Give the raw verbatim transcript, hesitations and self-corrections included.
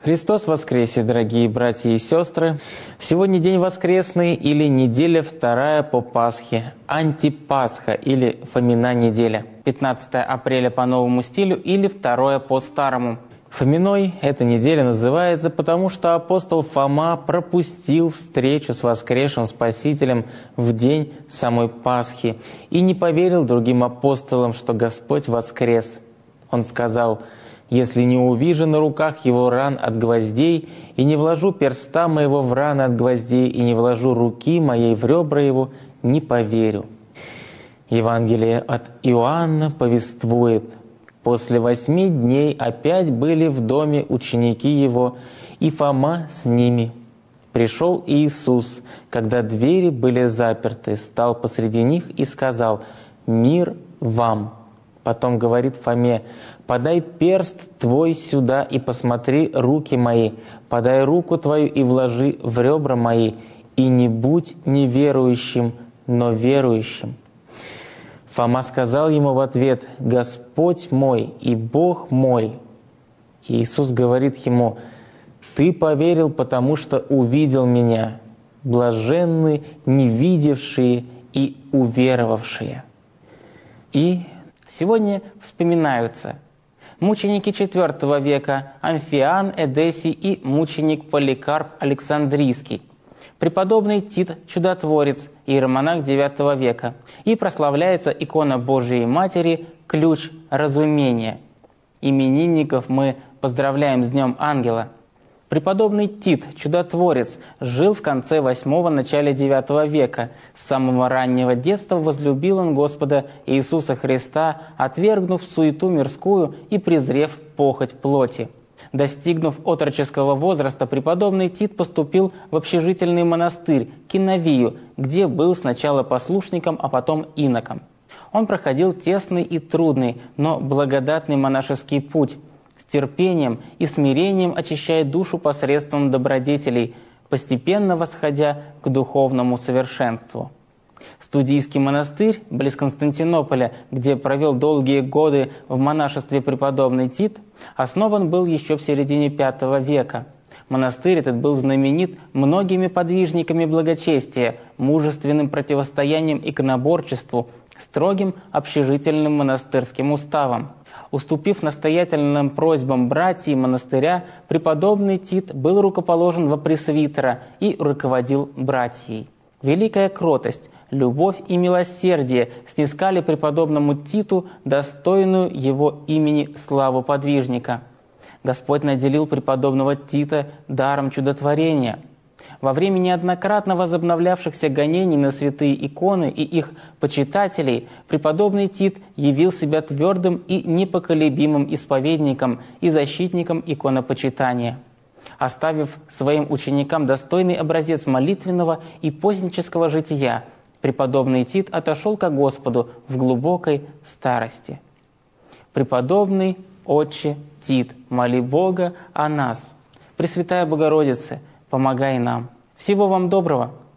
Христос воскресе, дорогие братья и сестры! Сегодня день воскресный или неделя вторая по Пасхе, антипасха или Фомина неделя, пятнадцатое апреля по новому стилю или второе по старому. Фоминой эта неделя называется, потому что апостол Фома пропустил встречу с воскресшим Спасителем в день самой Пасхи и не поверил другим апостолам, что Господь воскрес. Он сказал: «Если не увижу на руках его ран от гвоздей, и не вложу перста моего в раны от гвоздей, и не вложу руки моей в ребра его, не поверю». Евангелие от Иоанна повествует: «После восьми дней опять были в доме ученики его, и Фома с ними. Пришел Иисус, когда двери были заперты, стал посреди них и сказал: „Мир вам“. Потом говорит Фоме: „Подай перст твой сюда и посмотри руки мои, подай руку твою и вложи в ребра мои, и не будь неверующим, но верующим“. Фома сказал ему в ответ: „Господь мой и Бог мой“. И Иисус говорит ему: „Ты поверил, потому что увидел Меня. Блаженны не видевшие и уверовавшие“». И сегодня вспоминаются мученики четвёртого века Амфиан Эдессий и мученик Поликарп Александрийский, преподобный Тит Чудотворец, иеромонах девятого века, и прославляется икона Божией Матери «Ключ разумения». Именинников мы поздравляем с Днем Ангела. Преподобный Тит Чудотворец жил в конце восьмого – начале девятого века. С самого раннего детства возлюбил он Господа Иисуса Христа, отвергнув суету мирскую и презрев похоть плоти. Достигнув отроческого возраста, преподобный Тит поступил в общежительный монастырь Киновию, где был сначала послушником, а потом иноком. Он проходил тесный и трудный, но благодатный монашеский путь, с терпением и смирением очищая душу посредством добродетелей, постепенно восходя к духовному совершенству. Студийский монастырь близ Константинополя, где провел долгие годы в монашестве преподобный Тит, основан был еще в середине пятого века. Монастырь этот был знаменит многими подвижниками благочестия, мужественным противостоянием иконоборчеству, строгим общежительным монастырским уставом. Уступив настоятельным просьбам братьев монастыря, преподобный Тит был рукоположен во пресвитера и руководил братьей. Великая кротость, любовь и милосердие снискали преподобному Титу достойную его имени славу подвижника. Господь наделил преподобного Тита даром чудотворения. Во время неоднократно возобновлявшихся гонений на святые иконы и их почитателей преподобный Тит явил себя твердым и непоколебимым исповедником и защитником иконопочитания. Оставив своим ученикам достойный образец молитвенного и постнического жития, преподобный Тит отошел ко Господу в глубокой старости. Преподобный Отче Тит, моли Бога о нас. Пресвятая Богородице, помогай нам. Всего вам доброго!